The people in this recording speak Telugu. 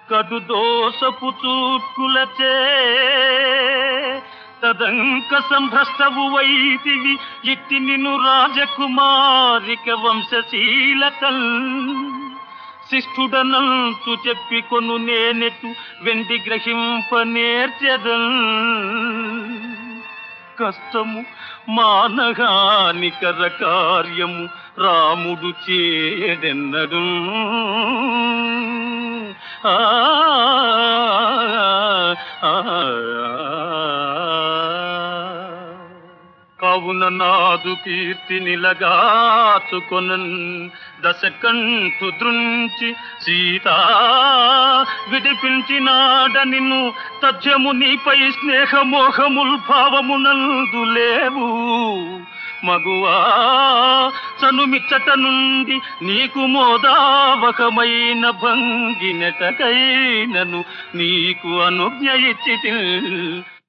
కడు దోషపు చూట్కులచే తదంక సంభ్రష్టవు వైతివి ఇట్టి నిన్ను రాజకుమారిక వంశశీలకల్ శిష్ఠుడనంతు చెప్పి కొను నేనెటు వెండి గ్రహింప నేర్చెదన్ కష్టము మానహానికర కార్యము రాముడు చేయడెన్నడు కావున నాదు కీర్తి నిలగాచుకొనన్ దశకంఠు దృంచి సీతా విడిపించినాడ నిన్ను తథ్యము నీపై స్నేహమోహముల్ భావమునందు లేవు మగువా చనుమిచ్చట నుండి నీకు మోదావకమైన భంగినటకైనను నీకు అనుజ్ఞ ఇచ్చితి